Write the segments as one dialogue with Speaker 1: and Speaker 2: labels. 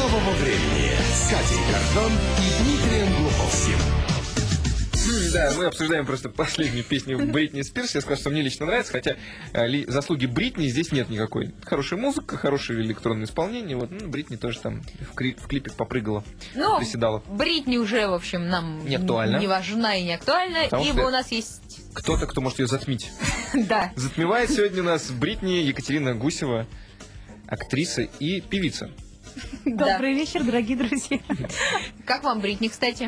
Speaker 1: нового времени с Катей Гордон и Дмитрием Глуховским.
Speaker 2: Да, мы обсуждаем просто последнюю песню Бритни Спирс. Я скажу, что мне лично нравится, хотя заслуги Бритни здесь нет никакой. Хорошая музыка, хорошее электронное исполнение. Вот, Бритни тоже там в клипе попрыгала, приседала.
Speaker 3: Бритни уже, в общем, нам
Speaker 2: не актуальна.
Speaker 3: Не важна и не актуальна, ибо у нас есть...
Speaker 2: Кто-то, кто может ее затмить.
Speaker 3: Да.
Speaker 2: Затмевает сегодня у нас Бритни Екатерина Гусева, актриса и певица.
Speaker 4: Добрый вечер, дорогие друзья.
Speaker 3: Как вам Бритни, кстати?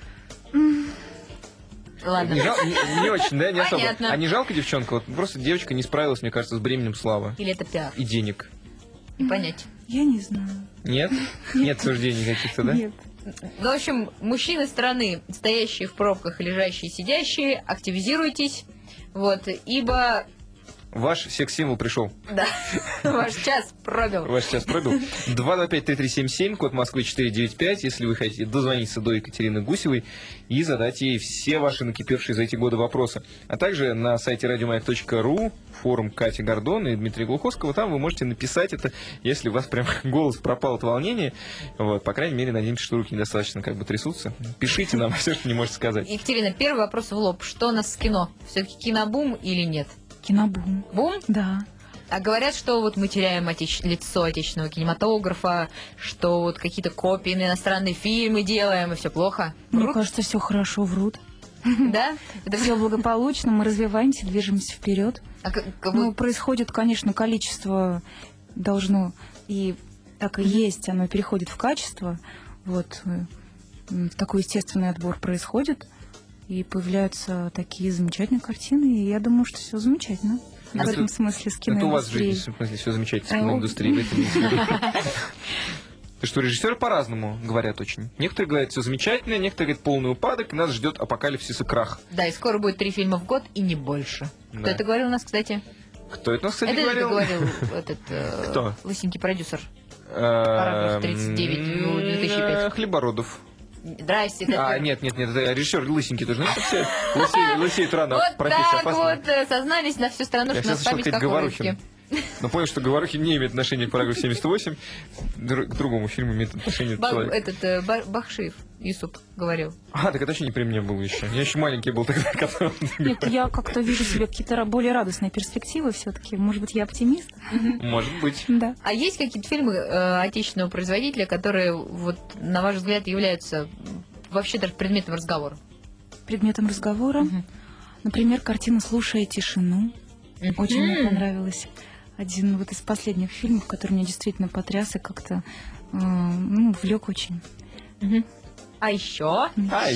Speaker 3: Ладно.
Speaker 2: Не очень, да? Не особо.
Speaker 3: Понятно.
Speaker 2: А не жалко девчонка? Вот просто девочка не справилась, мне кажется, с бременем славы.
Speaker 3: Или это пиар?
Speaker 2: И денег.
Speaker 3: И понять.
Speaker 4: Я не знаю.
Speaker 2: Нет? Нет суждений каких-то, да?
Speaker 4: Нет.
Speaker 3: Ну, в общем, мужчины страны, стоящие в пробках, лежащие, сидящие, активизируйтесь, вот, ибо...
Speaker 2: Ваш секс-символ пришел.
Speaker 3: Да, ваш час пробил.
Speaker 2: Ваш час пробил. 225-3377, код Москвы 495, если вы хотите дозвониться до Екатерины Гусевой и задать ей все ваши накипевшие за эти годы вопросы. А также на сайте радиомаяк.ру, форум Кати Гордон и Дмитрия Глуховского, там вы можете написать это, если у вас прям голос пропал от волнения. Вот, по крайней мере, надеемся, что руки недостаточно трясутся. Пишите нам все, что не можете сказать.
Speaker 3: Екатерина, первый вопрос в лоб. Что у нас с кино? Все-таки кинобум или нет?
Speaker 4: Кинобум.
Speaker 3: Бум?
Speaker 4: Да.
Speaker 3: А говорят, что вот мы теряем лицо отечественного кинематографа, что вот какие-то копии на иностранные фильмы делаем, и все плохо.
Speaker 4: Мне кажется, все хорошо, врут.
Speaker 3: Да?
Speaker 4: Это все благополучно, мы развиваемся, движемся вперед. Происходит, конечно, количество должно, и так и есть, оно переходит в качество. Вот такой естественный отбор происходит. И появляются такие замечательные картины, и я думаю, что все замечательно. В этом смысле с киноиндустрией.
Speaker 2: Это у вас в жизни, в смысле, все замечательно с киноиндустрией. Ты что, режиссеры по-разному говорят очень. Некоторые говорят, все замечательно, некоторые говорят, полный упадок, и нас ждет апокалипсис и крах.
Speaker 3: Да, и скоро будет 3 фильма в год, и не больше.
Speaker 2: Да.
Speaker 3: Кто это говорил у нас, кстати?
Speaker 2: Кто это у нас, кстати,
Speaker 3: говорил?
Speaker 2: говорил?
Speaker 3: Это говорил этот
Speaker 2: Кто?
Speaker 3: лысенький продюсер. Параграф 39 в 2005.
Speaker 2: Хлебородов.
Speaker 3: Здрасте.
Speaker 2: Нет, это режиссер лысенький тоже. Лысеет рано.
Speaker 3: Вот так вот сознались на всю страну, что у нас память как у рыбки.
Speaker 2: Но понял, что Говорухин не имеет отношения к параграфу 78, к другому фильму имеет отношение человек.
Speaker 3: Бахшиев Юсуп говорил.
Speaker 2: Так это вообще не при мне был еще. Я еще маленький был тогда.
Speaker 4: Нет, я как-то вижу себе какие-то более радостные перспективы все-таки. Может быть, я оптимист?
Speaker 2: Может быть.
Speaker 4: Да.
Speaker 3: А есть какие-то фильмы отечественного производителя, которые, вот, на ваш взгляд, являются вообще даже предметом разговора?
Speaker 4: Предметом разговора? Например, картина «Слушая тишину». Очень мне понравилась. Один вот из последних фильмов, который меня действительно потряс и как-то влек очень.
Speaker 3: А еще?
Speaker 2: А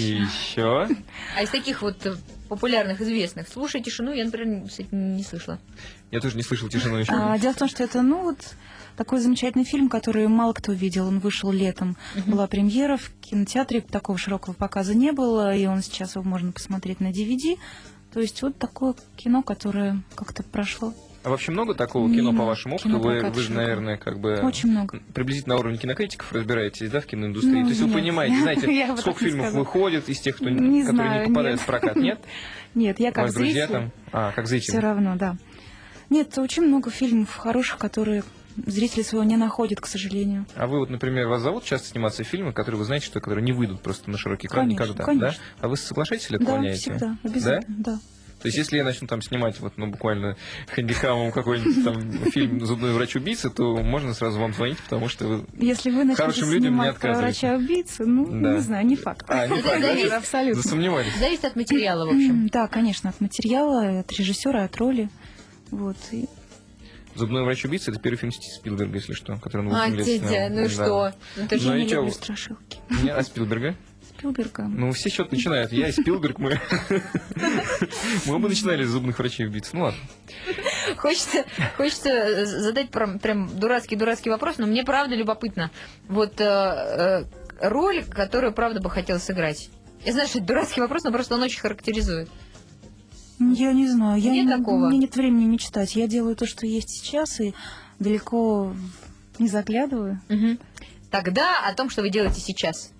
Speaker 3: из таких вот популярных, известных. «Слушай тишину», я, например, не слышала.
Speaker 2: Я тоже не слышал «Тишину» еще.
Speaker 4: Дело в том, что это, такой замечательный фильм, который мало кто видел. Он вышел летом. Была премьера в кинотеатре, такого широкого показа не было, и он сейчас его можно посмотреть на DVD. То есть вот такое кино, которое как-то прошло.
Speaker 2: А вообще много такого кино, по вашему опыту? Вы же, наверное,
Speaker 4: очень много.
Speaker 2: Приблизительно на уровне кинокритиков разбираетесь, да, в киноиндустрии? То есть вы понимаете, знаете, сколько фильмов выходит из тех, которые не попадают в прокат, нет?
Speaker 4: Нет, я как зритель.
Speaker 2: Друзья там? Как зритель.
Speaker 4: Все равно, да. Нет, очень много фильмов хороших, которые зрители своего не находят, к сожалению.
Speaker 2: А вы вот, например, вас зовут часто сниматься в фильмы, которые вы знаете, что которые не выйдут просто на широкий экран никогда,
Speaker 4: конечно.
Speaker 2: Да? А вы соглашаетесь или отклоняете?
Speaker 4: Да, всегда, обязательно, да.
Speaker 2: То есть, если я начну там снимать буквально хэндикамом какой-нибудь там фильм «Зубной врач-убийца», то можно сразу вам звонить, потому что вы
Speaker 4: если вы начнете снимать про
Speaker 2: отказываете.
Speaker 4: Врача-убийцу, не знаю, не факт.
Speaker 2: Не факт,
Speaker 4: абсолютно.
Speaker 2: Засомневались.
Speaker 3: Зависит от материала, в общем.
Speaker 4: Да, конечно, от материала, от режиссера, от роли. Вот.
Speaker 2: «Зубной врач-убийца» — это первый фильм Спилберга, если что, который он 8 лет снял.
Speaker 3: Ну и что?
Speaker 4: Я не люблю страшилки.
Speaker 2: А Спилберга?
Speaker 4: Спилберга.
Speaker 2: Все что-то начинают. Я и Спилберг, мы оба начинали с «Зубных врачей-убийц». Ну ладно.
Speaker 3: Хочется задать прям дурацкий вопрос, но мне правда любопытно. Вот роль, которую правда бы хотела сыграть. Я знаю, что это дурацкий вопрос, но просто он очень характеризует.
Speaker 4: Я не знаю.
Speaker 3: Такого?
Speaker 4: У меня нет времени мечтать. Я делаю то, что есть сейчас, и далеко не заглядываю.
Speaker 3: Тогда о том, что вы делаете сейчас.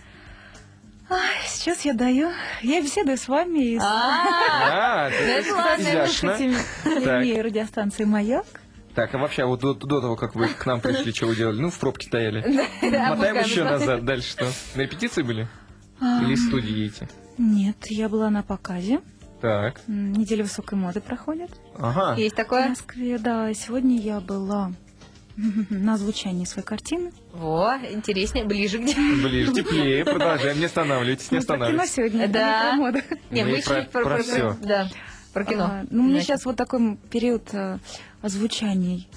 Speaker 4: Сейчас я беседую с вами и с
Speaker 3: слушателями
Speaker 4: радиостанции «Маяк».
Speaker 2: Так, а вообще, вот до того, как вы к нам пришли, что вы делали? Ну, в пробке стояли. Мотаем еще назад. Дальше что? На репетиции были? Или в студии едете?
Speaker 4: Нет, я была на показе.
Speaker 2: Так.
Speaker 4: Неделя высокой моды проходит.
Speaker 2: Ага.
Speaker 3: Есть
Speaker 4: В
Speaker 3: такое?
Speaker 4: Москве, да. Сегодня я была на озвучании своей картины.
Speaker 3: Во, интереснее, ближе где.
Speaker 2: Ближе, теплее, продолжаем, не останавливайтесь, не
Speaker 4: Про кино
Speaker 2: останавливайтесь.
Speaker 4: сегодня,
Speaker 3: Да.
Speaker 4: не про моду.
Speaker 3: Не,
Speaker 2: Мы
Speaker 3: мы еще
Speaker 2: про всё.
Speaker 3: Да, про кино.
Speaker 4: Ну, у меня
Speaker 3: Значит.
Speaker 4: сейчас вот такой период озвучаний.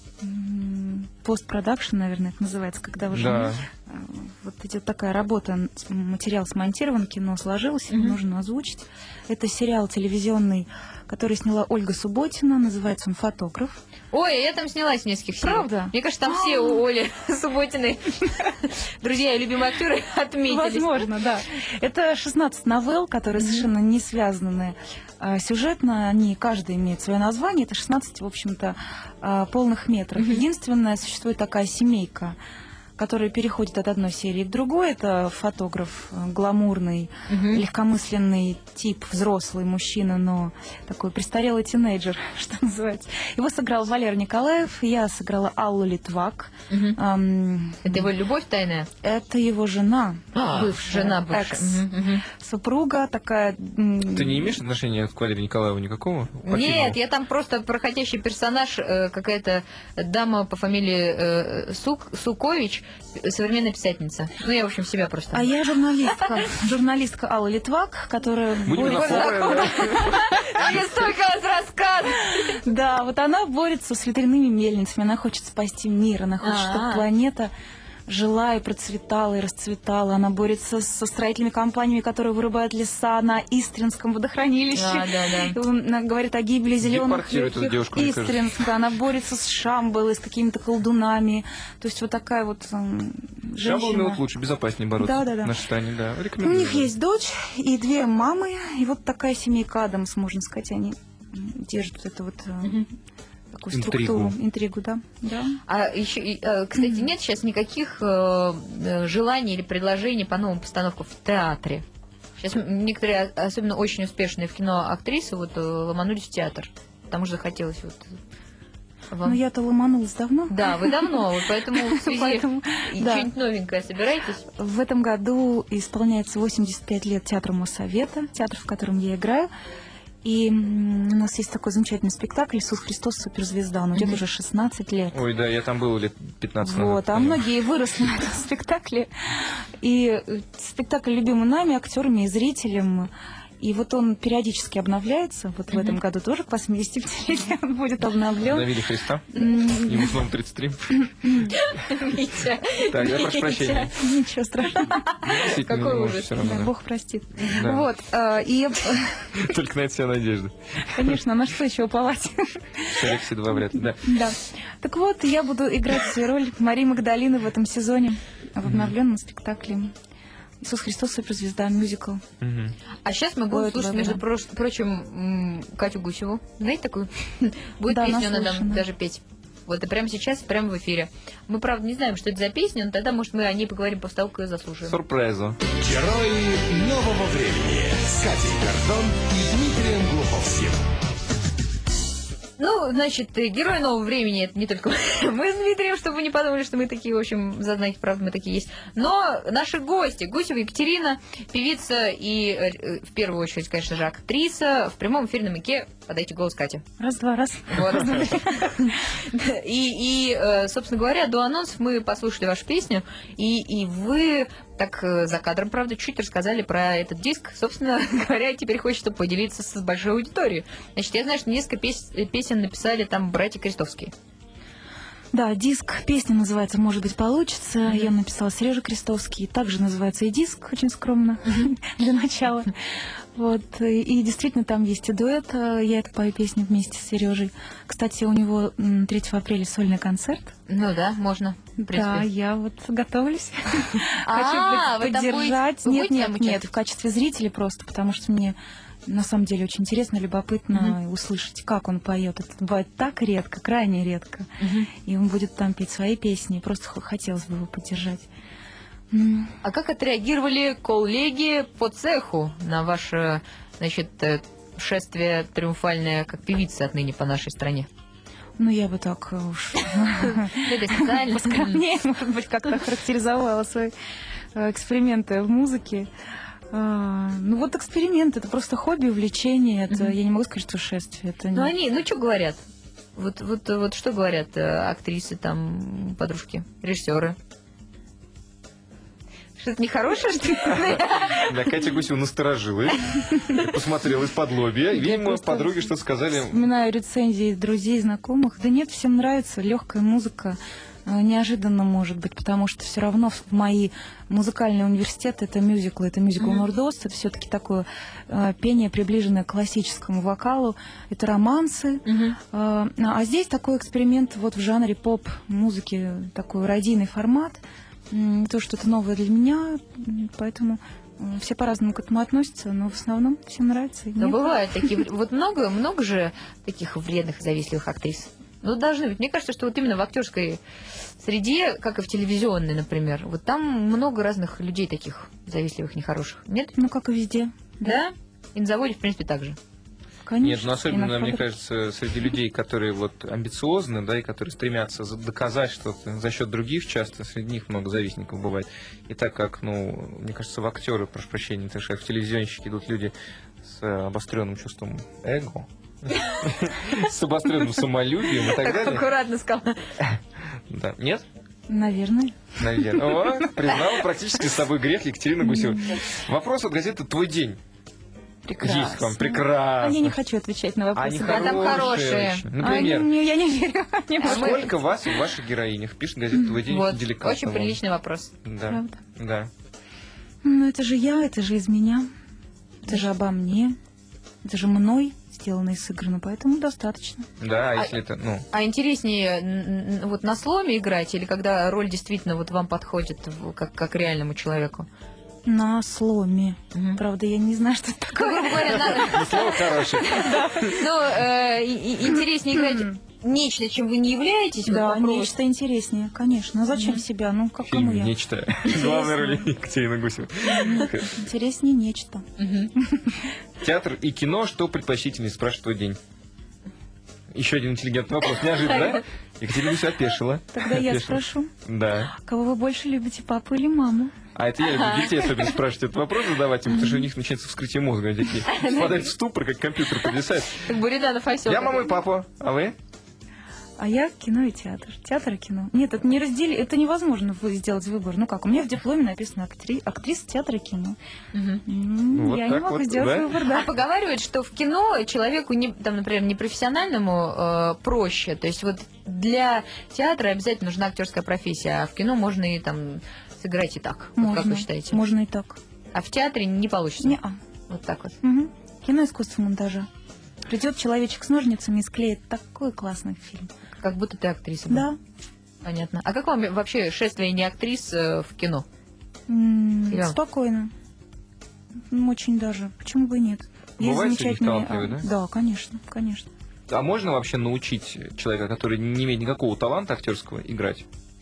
Speaker 4: Постпродакшн, наверное, это называется, когда уже
Speaker 2: Да.
Speaker 4: вот идет такая работа, материал смонтирован, кино сложилось, его нужно озвучить. Это сериал телевизионный, который сняла Ольга Субботина, называется он «Фотограф».
Speaker 3: Ой, я там снялась в нескольких сериях.
Speaker 4: Правда?
Speaker 3: Мне кажется, там все у Оли Субботиной, друзья и любимые актеры, отметились.
Speaker 4: Возможно, да. Это 16 новелл, которые совершенно не связаны сюжетно. Они, каждый имеет свое название. Это 16, в общем-то, полных метров. Единственное, существует такая семейка, который переходит от одной серии к другой. Это фотограф гламурный, легкомысленный тип, взрослый мужчина, но такой престарелый тинейджер, что называется. Его сыграл Валерий Николаев, я сыграла Аллу Литвак.
Speaker 3: Это его любовь тайная?
Speaker 4: Это его жена, бывшая,
Speaker 3: Жена бывшая.
Speaker 4: экс-супруга, такая...
Speaker 2: Ты не имеешь отношения к Валерию Николаеву никакого? По
Speaker 3: Нет,
Speaker 2: фильму?
Speaker 3: я там просто проходящий персонаж, какая-то дама по фамилии Сукович, современная писательница. Ну, я, в общем, себя просто...
Speaker 4: А я журналистка Алла Литвак, которая...
Speaker 2: Будем знакомы, да?
Speaker 3: Мне столько вас рассказов!
Speaker 4: Да, вот она борется с ветряными мельницами, она хочет спасти мир, она хочет, чтобы планета жила и процветала, и расцветала. Она борется со строительными компаниями, которые вырубают леса на Истринском водохранилище.
Speaker 3: Да.
Speaker 4: Она говорит о гибели зеленых
Speaker 2: Депортирует эту девушку, мне кажется.
Speaker 4: Истринска. Она борется с Шамбалой, с какими-то колдунами. То есть вот такая вот
Speaker 2: Шамбалами
Speaker 4: женщина.
Speaker 2: вот лучше, безопаснее бороться
Speaker 4: Да.
Speaker 2: в нашей стране, да.
Speaker 4: У
Speaker 2: Рекомендую.
Speaker 4: них есть дочь и две мамы, и вот такая семейка Адамс, можно сказать, они держат эту вот такую структуру, интригу, да.
Speaker 3: А еще, кстати, нет сейчас никаких желаний или предложений по новым постановкам в театре. Сейчас некоторые, особенно очень успешные в кино актрисы, вот ломанулись в театр. Потому что захотелось вот вам.
Speaker 4: Ну, я-то ломанулась давно.
Speaker 3: Да, вы давно, вот поэтому в связи
Speaker 4: Поэтому, да.
Speaker 3: что-нибудь новенькое собираетесь?
Speaker 4: В этом году исполняется 85 лет Театру Моссовета, театр, в котором я играю. И у нас есть такой замечательный спектакль «Иисус Христос. Суперзвезда». Он идет уже 16 лет.
Speaker 2: Ой, да, я там был лет 15 назад.
Speaker 4: Вот, а многие выросли на этом спектакле. И спектакль любимый нами, актерами и зрителем. И вот он периодически обновляется. Вот в этом году тоже к 85-летию он будет обновлен.
Speaker 2: Обновили Христа. Ему снова 33.
Speaker 3: Митя.
Speaker 2: Так, я прошу прощения.
Speaker 4: Ничего страшного.
Speaker 2: Действительно,
Speaker 3: Какой
Speaker 2: не можешь
Speaker 3: ужас.
Speaker 2: всё равно,
Speaker 4: Да,
Speaker 2: да.
Speaker 4: Бог простит.
Speaker 2: Да.
Speaker 4: Вот. И,
Speaker 2: Только на это вся надежда.
Speaker 4: конечно, на что еще уповать?
Speaker 2: Алекси 2 вряд ли, да.
Speaker 4: Да. Так вот, я буду играть роль Марии Магдалины в этом сезоне в обновленном спектакле «Иисус Христос. Суперзвезда» мюзикл.
Speaker 2: Мгм.
Speaker 3: А сейчас мы будем
Speaker 4: Вот,
Speaker 3: слушать,
Speaker 4: да.
Speaker 3: между прочим, Катю Гусеву. Знаете такую? Будет
Speaker 4: Да,
Speaker 3: песню она
Speaker 4: наслышана.
Speaker 3: там даже петь. Вот и прямо сейчас, прямо в эфире. Мы, правда, не знаем, что это за песня, но тогда, может, мы о ней поговорим после того, как ее заслушаем.
Speaker 2: Сюрпризу.
Speaker 1: Герои нового времени с Катей Гордон и Дмитрием Глуховским.
Speaker 3: Ну, значит, герои нового времени — это не только мы с Дмитрием, чтобы вы не подумали, что мы такие, в общем, зазнайки, правда, мы такие есть. Но наши гости, Гусева Екатерина, певица и, в первую очередь, конечно же, актриса, в прямом эфире на «Маяке». Подайте голос Кате.
Speaker 4: Раз-два, раз.
Speaker 3: Вот. И, собственно говоря, до анонсов мы послушали вашу песню, и вы так за кадром, правда, чуть рассказали про этот диск. Собственно говоря, теперь хочется поделиться с большой аудиторией. Значит, я знаю, что несколько песен написали там братья Крестовские.
Speaker 4: Да, диск, песня называется «Может быть, получится». Ее написал Сережа Крестовский. Также называется и диск, очень скромно, для начала. Вот. И действительно там есть и дуэт. Я эту пою песню вместе с Сережей. Кстати, у него 3 апреля сольный концерт.
Speaker 3: Ну да, можно. В
Speaker 4: Да,
Speaker 3: принципе.
Speaker 4: я вот готовлюсь.
Speaker 3: А,
Speaker 4: Хочу
Speaker 3: вы там
Speaker 4: поддержать.
Speaker 3: будете- вы будете там
Speaker 4: Нет,
Speaker 3: участвовать?
Speaker 4: в качестве зрителя просто, потому что мне на самом деле очень интересно, любопытно услышать, как он поет. Это бывает так редко, крайне редко. И он будет там петь свои песни. Просто хотелось бы его поддержать.
Speaker 3: А как отреагировали коллеги по цеху на ваше, значит, шествие триумфальное как певицы отныне по нашей стране?
Speaker 4: Ну, я бы так уж
Speaker 3: Это специально.
Speaker 4: поскромнее, может быть, как-то характеризовала свои эксперименты в музыке. Ну, вот эксперимент, это просто хобби, увлечение, это, я не могу сказать, что шествие. Это
Speaker 3: Ну, что говорят? Вот что говорят актрисы, там, подружки, режиссеры? Что-то нехорошее, что ли?
Speaker 2: Да, Катя Гусева насторожилась, посмотрела из-под лобья. Видимо, подруги что сказали.
Speaker 4: Вспоминаю рецензии друзей, знакомых. Да нет, всем нравится легкая музыка. Неожиданно, может быть, потому что все равно в мои музыкальные университеты это мюзиклы, это мюзикл Нордост, это все-таки такое пение, приближенное к классическому вокалу, это романсы. А здесь такой эксперимент вот в жанре поп-музыки, такой радийный формат, то что-то новое для меня, поэтому все по-разному к этому относятся, но в основном всем нравится.
Speaker 3: Но бывают такие, вот много же таких вредных, завистливых актрис. Ну, должны быть. Мне кажется, что вот именно в актерской среде, как и в телевизионной, например, вот там много разных людей таких завистливых, нехороших. Нет?
Speaker 4: Ну, как и везде.
Speaker 3: Да? И на заводе, в принципе, так же.
Speaker 4: Конечно.
Speaker 2: Нет, но особенно, мне кажется, среди людей, которые вот амбициозны, да, и которые стремятся доказать что-то за счет других, часто среди них много завистников бывает. И так как, ну, мне кажется, в актеры, прошу прощения, так что в телевизионщики идут люди с обостренным чувством эго, с обостренным самолюбием и так
Speaker 3: Так
Speaker 2: далее.
Speaker 3: аккуратно сказала.
Speaker 2: Да. Нет?
Speaker 4: Наверное.
Speaker 2: Наверное. О, признала практически с собой грех Екатерина Гусева. Вопрос от газеты «Твой день».
Speaker 4: Прекрасно.
Speaker 2: Есть вам, прекрасно.
Speaker 4: А я не хочу отвечать на вопросы.
Speaker 2: Они
Speaker 3: А там хорошие.
Speaker 2: очень. Например,
Speaker 4: Я не верю. Не могу.
Speaker 2: сколько вас в ваших героинях? Пишет газета «Твой день»
Speaker 3: Вот,
Speaker 2: деликатно.
Speaker 3: очень приличный вопрос.
Speaker 2: Да,
Speaker 4: Правда?
Speaker 2: да.
Speaker 4: Ну, это же я, это же из меня. Это же обо мне. Это же мной сделано и сыграно, поэтому достаточно.
Speaker 2: Да, а если это, ну...
Speaker 3: А интереснее вот на сломе играть или когда роль действительно вот вам подходит как реальному человеку?
Speaker 4: На сломе. Правда, я не знаю, что это такое.
Speaker 3: Грубо говоря,
Speaker 2: Слово хорошее.
Speaker 3: интереснее играть нечто, чем вы не являетесь.
Speaker 4: Да,
Speaker 3: вот вопрос.
Speaker 4: нечто интереснее, конечно. А зачем себя? Ну, как кому
Speaker 2: Фильм
Speaker 4: я?
Speaker 2: «Нечто». Главная роль Екатерина Гусева.
Speaker 4: Интереснее нечто.
Speaker 2: Театр и кино, что предпочтительнее, спрашивает «Твой день». Еще один интеллигентный вопрос. Неожиданно, да? Екатерина Гусева опешила.
Speaker 4: Тогда я
Speaker 2: Опешила.
Speaker 4: спрошу.
Speaker 2: Да.
Speaker 4: Кого вы больше любите, папу или маму?
Speaker 2: А это я люблю детей особенно спрашивать этот вопрос, задавать им, потому что у них начинается вскрытие мозга. Они такие впадают в ступор, как компьютер подвисает.
Speaker 3: Как Буриданов осел.
Speaker 2: Я мама и папа, а вы?
Speaker 4: А я кино и театр. Театр и кино. Нет, это не разделить, это невозможно сделать выбор. Ну как, у меня в дипломе написано актриса театра и кино.
Speaker 2: Вот
Speaker 4: Я
Speaker 2: так
Speaker 4: не могу
Speaker 2: вот,
Speaker 4: сделать
Speaker 2: да?
Speaker 4: выбор,
Speaker 3: А
Speaker 4: да.
Speaker 3: поговаривают, что в кино человеку, там, например, непрофессиональному проще. То есть вот для театра обязательно нужна актерская профессия, а в кино можно и там сыграть и так. Вот как вы считаете?
Speaker 4: Можно и так.
Speaker 3: А в театре не получится?
Speaker 4: Не-а.
Speaker 3: Вот так вот.
Speaker 4: Угу. Кино искусство монтажа. Придет человечек с ножницами и склеит такой классный фильм.
Speaker 3: Как будто ты актриса. была.
Speaker 4: Да.
Speaker 3: Понятно. А как вам вообще шествие не актрис в кино?
Speaker 4: Спокойно. Очень даже. Почему бы и нет? Есть
Speaker 2: Бывает среди них
Speaker 4: замечательные.
Speaker 2: талантливые, да?
Speaker 4: Да, конечно, конечно.
Speaker 2: А можно вообще научить человека, который не имеет никакого таланта актерского, играть?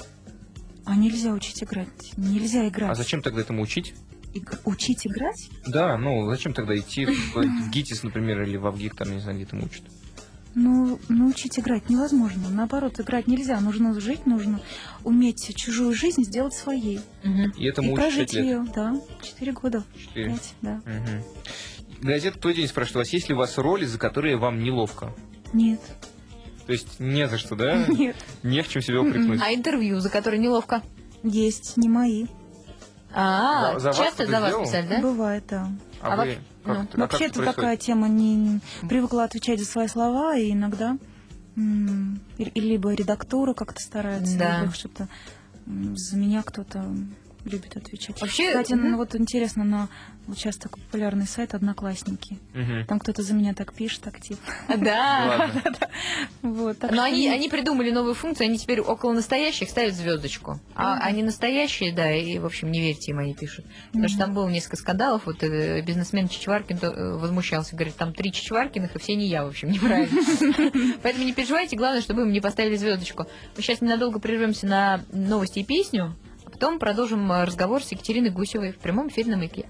Speaker 4: А нельзя учить играть. Нельзя играть.
Speaker 2: А зачем тогда этому учить?
Speaker 4: Учить играть?
Speaker 2: Да, ну зачем тогда идти в ГИТИС, например, или в АВГИК, там, не знаю, где там учат?
Speaker 4: Ну, научить играть невозможно. Наоборот, играть нельзя. Нужно жить, нужно уметь чужую жизнь сделать своей.
Speaker 2: И этому
Speaker 4: И
Speaker 2: учат
Speaker 4: прожить
Speaker 2: 5 лет?
Speaker 4: ее, да. 4 года.
Speaker 2: 4.
Speaker 4: 5, да.
Speaker 2: Газета «Твой день» спрашивает вас, есть ли у вас роли, за которые вам неловко?
Speaker 4: Нет.
Speaker 2: То есть не за что, да?
Speaker 4: Нет.
Speaker 2: Не в чем себя упрекнуть.
Speaker 3: А интервью, за которые неловко?
Speaker 4: Есть, не мои.
Speaker 2: За вас
Speaker 3: Часто
Speaker 2: кто-то
Speaker 3: за вас
Speaker 2: сделал?
Speaker 3: писали, да?
Speaker 4: Бывает, да.
Speaker 2: А вы как
Speaker 4: Вообще это такая тема, не привыкла отвечать за свои слова, и иногда либо редактура как-то старается,
Speaker 3: Да.
Speaker 4: либо что-то за меня кто-то любит отвечать.
Speaker 3: Вообще,
Speaker 4: Кстати, вот интересно, вот сейчас такой популярный сайт «Одноклассники». Там кто-то за меня так пишет активно.
Speaker 3: Да.
Speaker 4: Вот, так
Speaker 3: Но
Speaker 4: что
Speaker 3: они придумали новую функцию, они теперь около настоящих ставят звездочку. А они настоящие, да, и, в общем, не верьте им, они пишут. Потому что там было несколько скандалов, вот бизнесмен Чичваркин возмущался, говорит, там 3 Чичваркиных, и все не я, в общем, неправильно. Поэтому не переживайте, главное, чтобы им не поставили звездочку. Мы сейчас ненадолго прервемся на новости и песню, а потом продолжим разговор с Екатериной Гусевой в прямом эфире на Маяке.